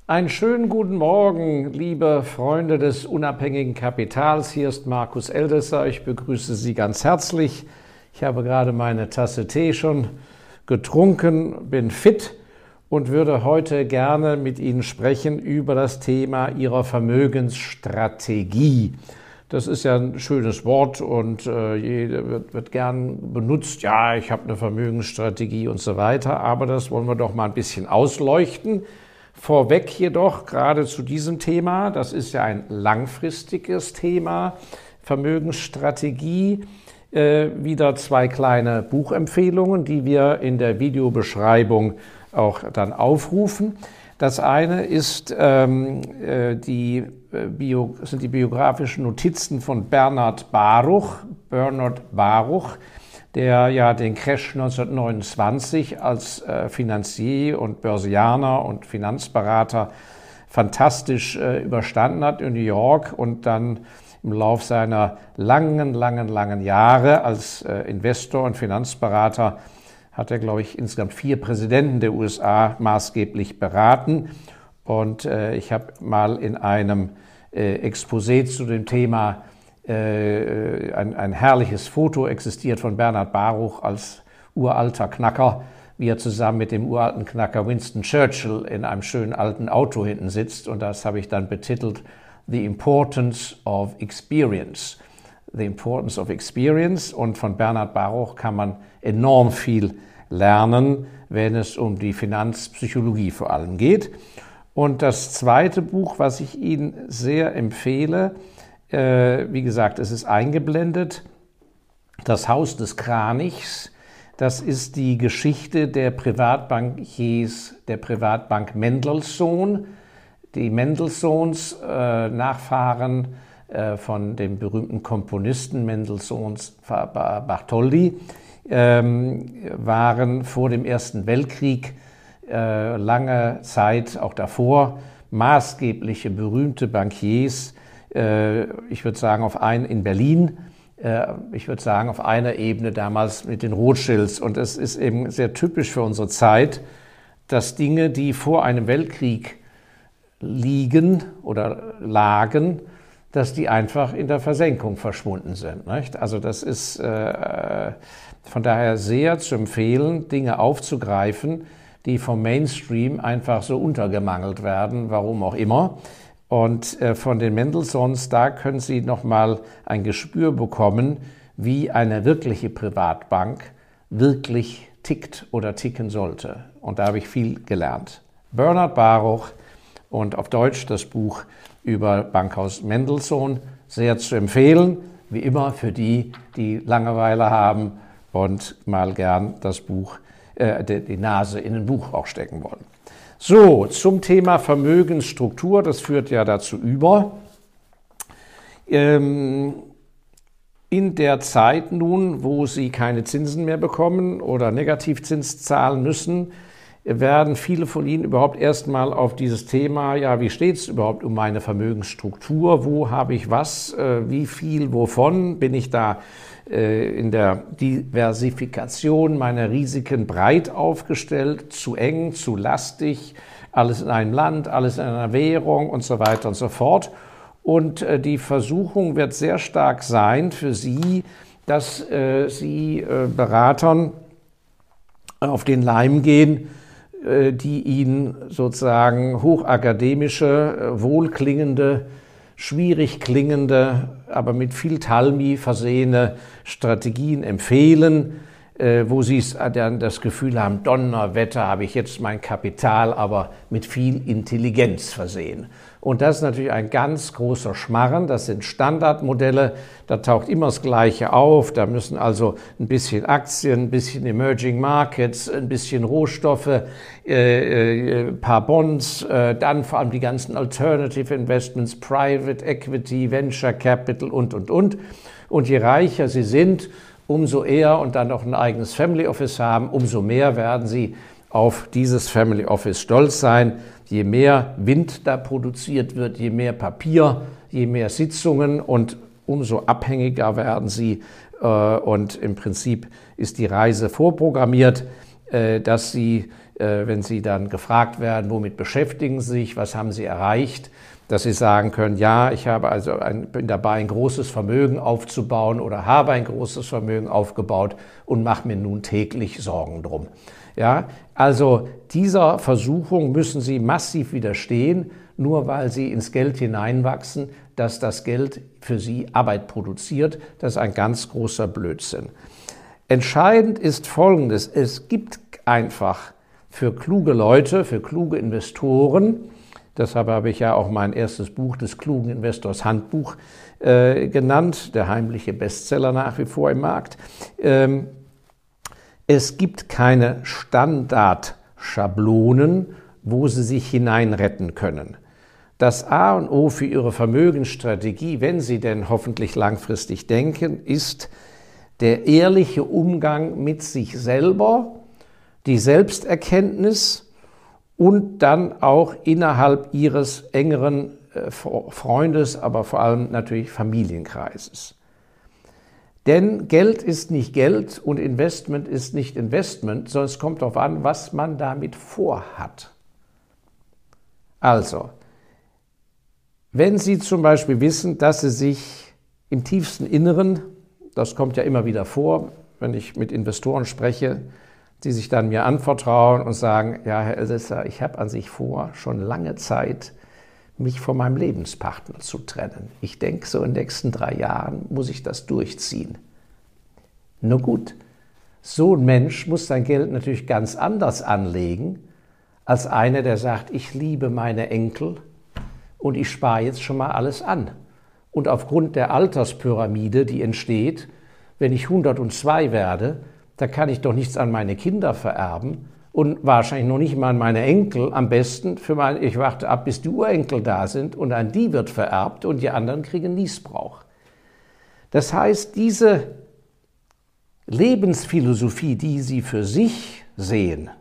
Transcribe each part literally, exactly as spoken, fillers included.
Einen schönen guten Morgen, liebe Freunde des unabhängigen Kapitals. Hier ist Markus Eldesser. Ich begrüße Sie ganz herzlich. Ich habe gerade meine Tasse Tee schon getrunken, bin fit und würde heute gerne mit Ihnen sprechen über das Thema Ihrer Vermögensstrategie. Das ist ja ein schönes Wort und äh, jeder wird, wird gern benutzt. Ja, ich habe eine Vermögensstrategie und so weiter. Aber das wollen wir doch mal ein bisschen ausleuchten. Vorweg jedoch, gerade zu diesem Thema, das ist ja ein langfristiges Thema, Vermögensstrategie, äh, wieder zwei kleine Buchempfehlungen, die wir in der Videobeschreibung auch dann aufrufen. Das eine ist, ähm, äh, die, äh, Bio, sind die biografischen Notizen von Bernhard Baruch, Bernhard Baruch, der ja den Crash neunzehnhundertneunundzwanzig als äh, Finanzier und Börsianer und Finanzberater fantastisch äh, überstanden hat in New York und dann im Lauf seiner langen, langen, langen Jahre als äh, Investor und Finanzberater hat er, glaube ich, insgesamt vier Präsidenten der U S A maßgeblich beraten. Und äh, ich habe mal in einem äh, Exposé zu dem Thema Äh, ein, ein herrliches Foto existiert von Bernhard Baruch als uralter Knacker, wie er zusammen mit dem uralten Knacker Winston Churchill in einem schönen alten Auto hinten sitzt. Und das habe ich dann betitelt The Importance of Experience. The Importance of Experience. Und von Bernhard Baruch kann man enorm viel lernen, wenn es um die Finanzpsychologie vor allem geht. Und das zweite Buch, was ich Ihnen sehr empfehle, wie gesagt, es ist eingeblendet, Das Haus des Kranichs. Das ist die Geschichte der Privatbankiers, der Privatbank Mendelssohn. Die Mendelssohns, äh, Nachfahren äh, von dem berühmten Komponisten Mendelssohns Bartholdy, ähm, waren vor dem Ersten Weltkrieg äh, lange Zeit, auch davor, maßgebliche, berühmte Bankiers. Ich würde sagen, auf ein, in Berlin, ich würde sagen, auf einer Ebene damals mit den Rothschilds. Und es ist eben sehr typisch für unsere Zeit, dass Dinge, die vor einem Weltkrieg liegen oder lagen, dass die einfach in der Versenkung verschwunden sind. Nicht? Also das ist äh, von daher sehr zu empfehlen, Dinge aufzugreifen, die vom Mainstream einfach so untergemangelt werden, warum auch immer. Und äh, von den Mendelssohns, da können Sie nochmal ein Gespür bekommen, wie eine wirkliche Privatbank wirklich tickt oder ticken sollte. Und da habe ich viel gelernt. Bernhard Baruch und auf Deutsch das Buch über Bankhaus Mendelssohn, sehr zu empfehlen, wie immer für die, die Langeweile haben und mal gern das Buch, äh, die Nase in ein Buch auch stecken wollen. So, zum Thema Vermögensstruktur, das führt ja dazu über. Ähm, in der Zeit nun, wo Sie keine Zinsen mehr bekommen oder Negativzins zahlen müssen, werden viele von Ihnen überhaupt erstmal auf dieses Thema, ja, wie steht es überhaupt um meine Vermögensstruktur, wo habe ich was, äh, wie viel, wovon, bin ich da in der Diversifikation meiner Risiken breit aufgestellt, zu eng, zu lastig, alles in einem Land, alles in einer Währung und so weiter und so fort. Und die Versuchung wird sehr stark sein für Sie, dass äh, Sie äh, Beratern auf den Leim gehen, äh, die Ihnen sozusagen hochakademische, äh, wohlklingende, schwierig klingende, aber mit viel Talmi versehene Strategien empfehlen, äh, wo Sie dann das Gefühl haben, Donnerwetter, habe ich jetzt mein Kapital, aber mit viel Intelligenz versehen. Und das ist natürlich ein ganz großer Schmarren. Das sind Standardmodelle, da taucht immer das Gleiche auf. Da müssen also ein bisschen Aktien, ein bisschen Emerging Markets, ein bisschen Rohstoffe, äh, ein paar Bonds, äh, dann vor allem die ganzen Alternative Investments, Private Equity, Venture Capital und, und, und. Und je reicher Sie sind, umso eher und dann noch ein eigenes Family Office haben, umso mehr werden Sie auf dieses Family Office stolz sein. Je mehr Wind da produziert wird, je mehr Papier, je mehr Sitzungen und umso abhängiger werden Sie. Und im Prinzip ist die Reise vorprogrammiert, dass Sie äh, wenn Sie dann gefragt werden, womit beschäftigen Sie sich, was haben Sie erreicht, dass Sie sagen können, ja, ich habe also ein, bin dabei, ein großes Vermögen aufzubauen oder habe ein großes Vermögen aufgebaut und mache mir nun täglich Sorgen drum. Ja, also dieser Versuchung müssen Sie massiv widerstehen, nur weil Sie ins Geld hineinwachsen, dass das Geld für Sie Arbeit produziert. Das ist ein ganz großer Blödsinn. Entscheidend ist Folgendes: Es gibt einfach für kluge Leute, für kluge Investoren, deshalb habe ich ja auch mein erstes Buch, des klugen Investors Handbuch, äh, genannt, der heimliche Bestseller nach wie vor im Markt. Ähm, es gibt keine Standardschablonen, wo Sie sich hineinretten können. Das A und O für Ihre Vermögensstrategie, wenn Sie denn hoffentlich langfristig denken, ist der ehrliche Umgang mit sich selber, die Selbsterkenntnis und dann auch innerhalb Ihres engeren Freundes, aber vor allem natürlich Familienkreises. Denn Geld ist nicht Geld und Investment ist nicht Investment, sondern es kommt darauf an, was man damit vorhat. Also, wenn Sie zum Beispiel wissen, dass Sie sich im tiefsten Inneren, das kommt ja immer wieder vor, wenn ich mit Investoren spreche, die sich dann mir anvertrauen und sagen, ja, Herr Elsässer, ich habe an sich vor, schon lange Zeit, mich von meinem Lebenspartner zu trennen. Ich denke, so in den nächsten drei Jahren muss ich das durchziehen. Nur gut, so ein Mensch muss sein Geld natürlich ganz anders anlegen, als einer, der sagt, ich liebe meine Enkel und ich spare jetzt schon mal alles an. Und aufgrund der Alterspyramide, die entsteht, wenn ich hundertzwei werde, da kann ich doch nichts an meine Kinder vererben und wahrscheinlich noch nicht mal an meine Enkel. Am besten für meine, ich warte ab, bis die Urenkel da sind und an die wird vererbt und die anderen kriegen Nießbrauch. Das heißt, diese Lebensphilosophie, die Sie für sich sehen,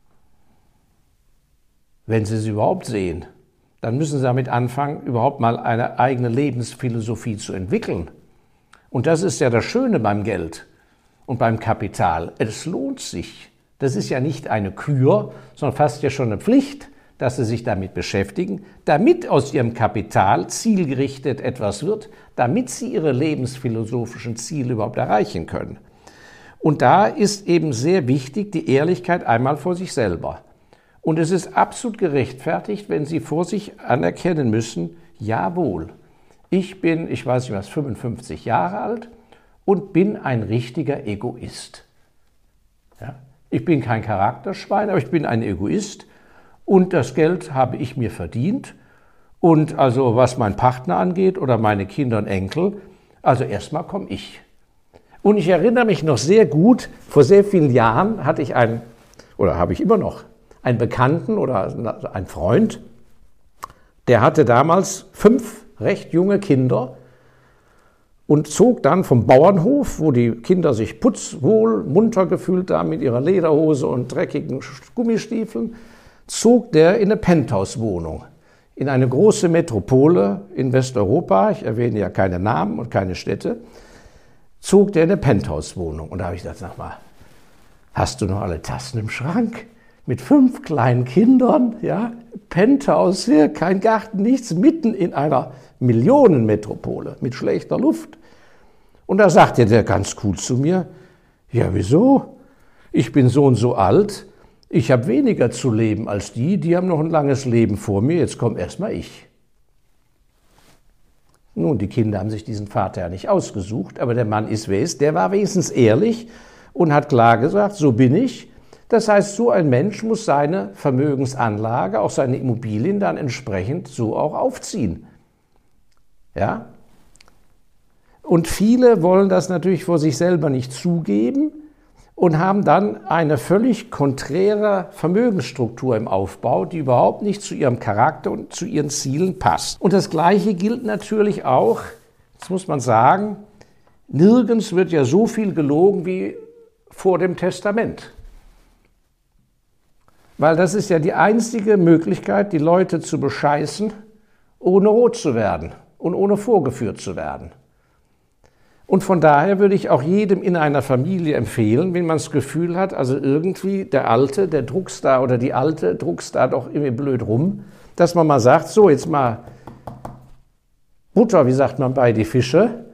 wenn Sie sie überhaupt sehen, dann müssen Sie damit anfangen, überhaupt mal eine eigene Lebensphilosophie zu entwickeln. Und das ist ja das Schöne beim Geld und beim Kapital. Es lohnt sich. Das ist ja nicht eine Kür, sondern fast ja schon eine Pflicht, dass Sie sich damit beschäftigen, damit aus Ihrem Kapital zielgerichtet etwas wird, damit Sie Ihre lebensphilosophischen Ziele überhaupt erreichen können. Und da ist eben sehr wichtig die Ehrlichkeit einmal vor sich selber. Und es ist absolut gerechtfertigt, wenn Sie vor sich anerkennen müssen, jawohl, ich bin, ich weiß nicht was, fünfundfünfzig Jahre alt und bin ein richtiger Egoist. Ja? Ich bin kein Charakterschwein, aber ich bin ein Egoist und das Geld habe ich mir verdient. Und also was mein Partner angeht oder meine Kinder und Enkel, also erstmal komme ich. Und ich erinnere mich noch sehr gut, vor sehr vielen Jahren hatte ich einen, oder habe ich immer noch, einen Bekannten oder einen Freund, der hatte damals fünf recht junge Kinder und zog dann vom Bauernhof, wo die Kinder sich putzwohl, munter gefühlt haben mit ihrer Lederhose und dreckigen Gummistiefeln, zog der in eine Penthouse-Wohnung, in eine große Metropole in Westeuropa, ich erwähne ja keine Namen und keine Städte, zog der in eine Penthouse-Wohnung. Und da habe ich gedacht, sag mal, hast du noch alle Tassen im Schrank? Mit fünf kleinen Kindern, ja, Penthouse hier, kein Garten, nichts, mitten in einer Millionenmetropole mit schlechter Luft. Und da sagte der ganz cool zu mir, ja wieso? Ich bin so und so alt, ich habe weniger zu leben als die, die haben noch ein langes Leben vor mir, jetzt kommt erstmal ich. Nun, die Kinder haben sich diesen Vater ja nicht ausgesucht, aber der Mann ist, wer ist, der war wenigstens ehrlich und hat klar gesagt, so bin ich. Das heißt, so ein Mensch muss seine Vermögensanlage, auch seine Immobilien dann entsprechend so auch aufziehen. Ja? Und viele wollen das natürlich vor sich selber nicht zugeben und haben dann eine völlig konträre Vermögensstruktur im Aufbau, die überhaupt nicht zu ihrem Charakter und zu ihren Zielen passt. Und das Gleiche gilt natürlich auch, das muss man sagen, nirgends wird ja so viel gelogen wie vor dem Testament. Weil das ist ja die einzige Möglichkeit, die Leute zu bescheißen, ohne rot zu werden und ohne vorgeführt zu werden. Und von daher würde ich auch jedem in einer Familie empfehlen, wenn man das Gefühl hat, also irgendwie der Alte, der druckst da oder die Alte druckst da doch irgendwie blöd rum, dass man mal sagt, so jetzt mal Butter, wie sagt man bei die Fische,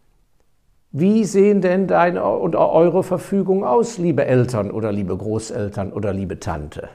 wie sehen denn deine und eure Verfügung aus, liebe Eltern oder liebe Großeltern oder liebe Tante?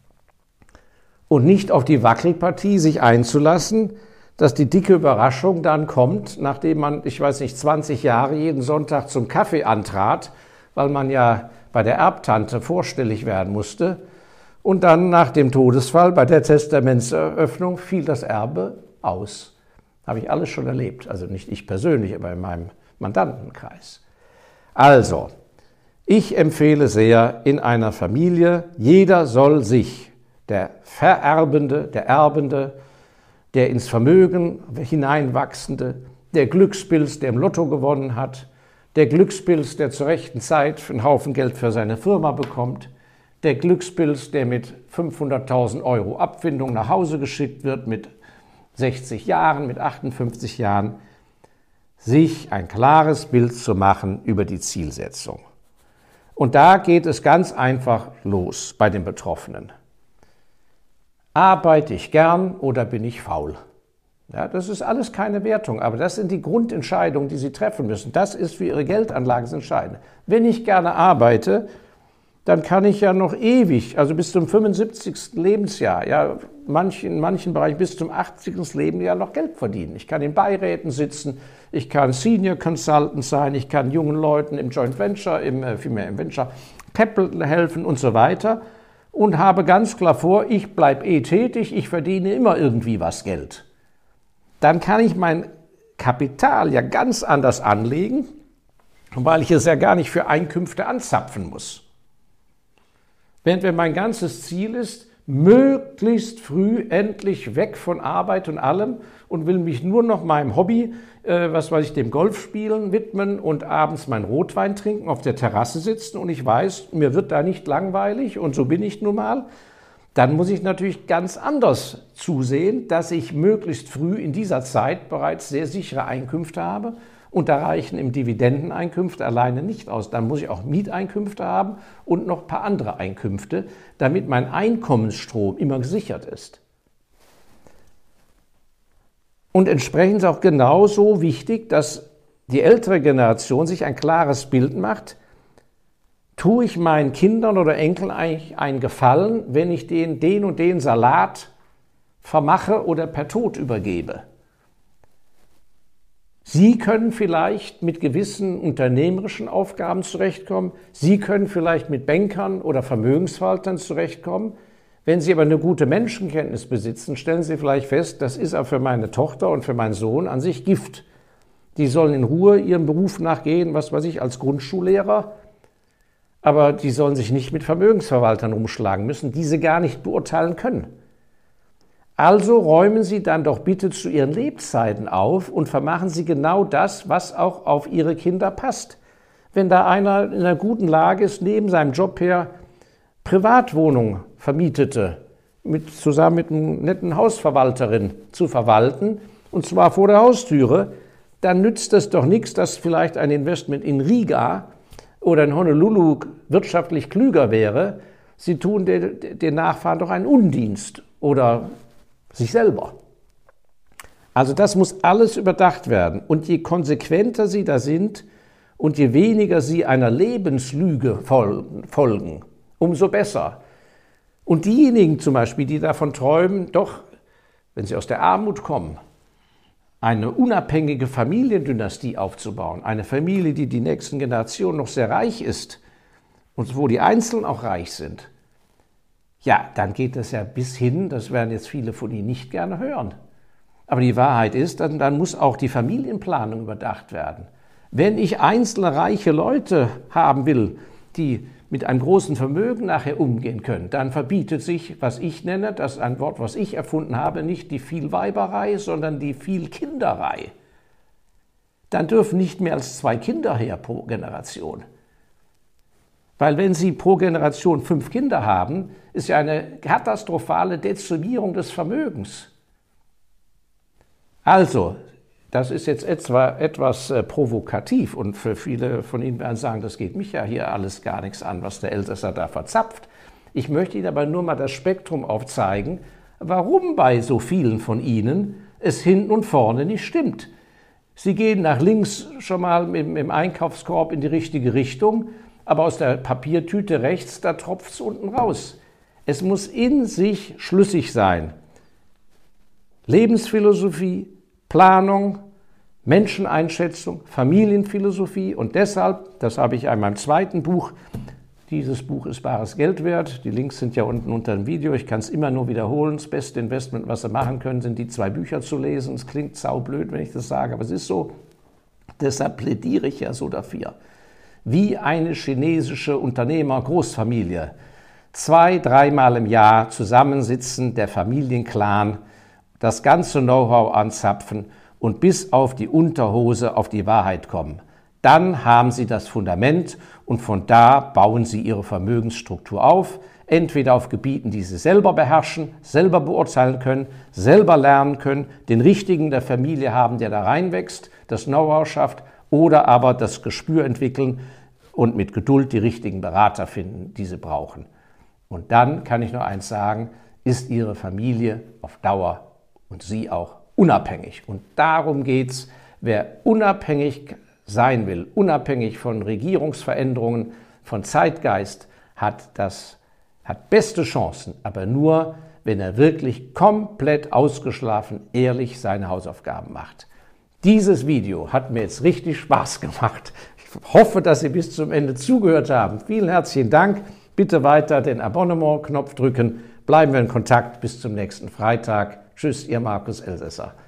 Und nicht auf die Wackelpartie sich einzulassen, dass die dicke Überraschung dann kommt, nachdem man, ich weiß nicht, zwanzig Jahre jeden Sonntag zum Kaffee antrat, weil man ja bei der Erbtante vorstellig werden musste. Und dann nach dem Todesfall, bei der Testamentseröffnung, fiel das Erbe aus. Habe ich alles schon erlebt. Also nicht ich persönlich, aber in meinem Mandantenkreis. Also, ich empfehle sehr in einer Familie, jeder soll sich, der Vererbende, der Erbende, der ins Vermögen hineinwachsende, der Glückspilz, der im Lotto gewonnen hat, der Glückspilz, der zur rechten Zeit einen Haufen Geld für seine Firma bekommt, der Glückspilz, der mit fünfhunderttausend Euro Abfindung nach Hause geschickt wird, mit sechzig Jahren, mit achtundfünfzig Jahren, sich ein klares Bild zu machen über die Zielsetzung. Und da geht es ganz einfach los bei den Betroffenen. Arbeite ich gern oder bin ich faul? Ja, das ist alles keine Wertung, aber das sind die Grundentscheidungen, die Sie treffen müssen. Das ist für Ihre Geldanlagen entscheidend. Wenn ich gerne arbeite, dann kann ich ja noch ewig, also bis zum fünfundsiebzigsten Lebensjahr, ja, manch, in manchen Bereichen bis zum achtzigsten Lebensjahr noch Geld verdienen. Ich kann in Beiräten sitzen, ich kann Senior Consultant sein, ich kann jungen Leuten im Joint Venture, im, äh, vielmehr im Venture Capital helfen und so weiter und habe ganz klar vor, ich bleibe eh tätig, ich verdiene immer irgendwie was Geld. Dann kann ich mein Kapital ja ganz anders anlegen, weil ich es ja gar nicht für Einkünfte anzapfen muss. Während wenn mein ganzes Ziel ist, möglichst früh endlich weg von Arbeit und allem und will mich nur noch meinem Hobby, äh, was weiß ich, dem Golfspielen widmen und abends mein Rotwein trinken, auf der Terrasse sitzen und ich weiß, mir wird da nicht langweilig und so bin ich nun mal, dann muss ich natürlich ganz anders zusehen, dass ich möglichst früh in dieser Zeit bereits sehr sichere Einkünfte habe. Und da reichen im Dividendeneinkünfte alleine nicht aus. Dann muss ich auch Mieteinkünfte haben und noch ein paar andere Einkünfte, damit mein Einkommensstrom immer gesichert ist. Und entsprechend ist auch genauso wichtig, dass die ältere Generation sich ein klares Bild macht, tue ich meinen Kindern oder Enkeln eigentlich einen Gefallen, wenn ich denen den und den Salat vermache oder per Tod übergebe? Sie können vielleicht mit gewissen unternehmerischen Aufgaben zurechtkommen. Sie können vielleicht mit Bankern oder Vermögensverwaltern zurechtkommen. Wenn Sie aber eine gute Menschenkenntnis besitzen, stellen Sie vielleicht fest, das ist auch für meine Tochter und für meinen Sohn an sich Gift. Die sollen in Ruhe ihrem Beruf nachgehen, was weiß ich, als Grundschullehrer. Aber die sollen sich nicht mit Vermögensverwaltern rumschlagen müssen, die sie gar nicht beurteilen können. Also räumen Sie dann doch bitte zu Ihren Lebzeiten auf und vermachen Sie genau das, was auch auf Ihre Kinder passt. Wenn da einer in einer guten Lage ist, neben seinem Job her Privatwohnung vermietete, mit, zusammen mit einer netten Hausverwalterin zu verwalten, und zwar vor der Haustüre, dann nützt es doch nichts, dass vielleicht ein Investment in Riga oder in Honolulu wirtschaftlich klüger wäre. Sie tun den, den Nachfahren doch einen Undienst oder sich selber. Also das muss alles überdacht werden. Und je konsequenter Sie da sind und je weniger Sie einer Lebenslüge folgen, umso besser. Und diejenigen zum Beispiel, die davon träumen, doch, wenn sie aus der Armut kommen, eine unabhängige Familiendynastie aufzubauen, eine Familie, die die nächsten Generationen noch sehr reich ist und wo die Einzelnen auch reich sind, ja, dann geht das ja bis hin, das werden jetzt viele von Ihnen nicht gerne hören. Aber die Wahrheit ist, dann, dann muss auch die Familienplanung überdacht werden. Wenn ich einzelne reiche Leute haben will, die mit einem großen Vermögen nachher umgehen können, dann verbietet sich, was ich nenne, das ist ein Wort, was ich erfunden habe, nicht die Vielweiberei, sondern die Vielkinderei. Dann dürfen nicht mehr als zwei Kinder her pro Generation. Weil wenn Sie pro Generation fünf Kinder haben, ist ja eine katastrophale Dezimierung des Vermögens. Also, Das ist jetzt etwa, etwas äh, provokativ und für viele von Ihnen werden sagen, das geht mich ja hier alles gar nichts an, was der Elsässer da verzapft. Ich möchte Ihnen aber nur mal das Spektrum aufzeigen, warum bei so vielen von Ihnen es hinten und vorne nicht stimmt. Sie gehen nach links schon mal im, im Einkaufskorb in die richtige Richtung, aber aus der Papiertüte rechts, da tropft es unten raus. Es muss in sich schlüssig sein. Lebensphilosophie, Planung, Menscheneinschätzung, Familienphilosophie und deshalb, das habe ich in meinem zweiten Buch, dieses Buch ist bares Geld wert, die Links sind ja unten unter dem Video, ich kann es immer nur wiederholen, das beste Investment, was Sie machen können, sind die zwei Bücher zu lesen. Es klingt saublöd, wenn ich das sage, aber es ist so, deshalb plädiere ich ja so dafür. Wie eine chinesische Unternehmer-Großfamilie zwei, dreimal im Jahr zusammensitzen, der Familienclan, das ganze Know-how anzapfen und bis auf die Unterhose auf die Wahrheit kommen. Dann haben Sie das Fundament und von da bauen Sie Ihre Vermögensstruktur auf, entweder auf Gebieten, die Sie selber beherrschen, selber beurteilen können, selber lernen können, den Richtigen der Familie haben, der da reinwächst, das Know-how schafft, oder aber das Gespür entwickeln und mit Geduld die richtigen Berater finden, die Sie brauchen. Und dann kann ich nur eins sagen, ist Ihre Familie auf Dauer und Sie auch unabhängig. Und darum geht es, wer unabhängig sein will, unabhängig von Regierungsveränderungen, von Zeitgeist, hat, das, hat beste Chancen, aber nur, wenn er wirklich komplett ausgeschlafen, ehrlich seine Hausaufgaben macht. Dieses Video hat mir jetzt richtig Spaß gemacht. Ich hoffe, dass Sie bis zum Ende zugehört haben. Vielen herzlichen Dank. Bitte weiter den Abonnement-Knopf drücken. Bleiben wir in Kontakt. Bis zum nächsten Freitag. Tschüss, Ihr Markus Elsässer.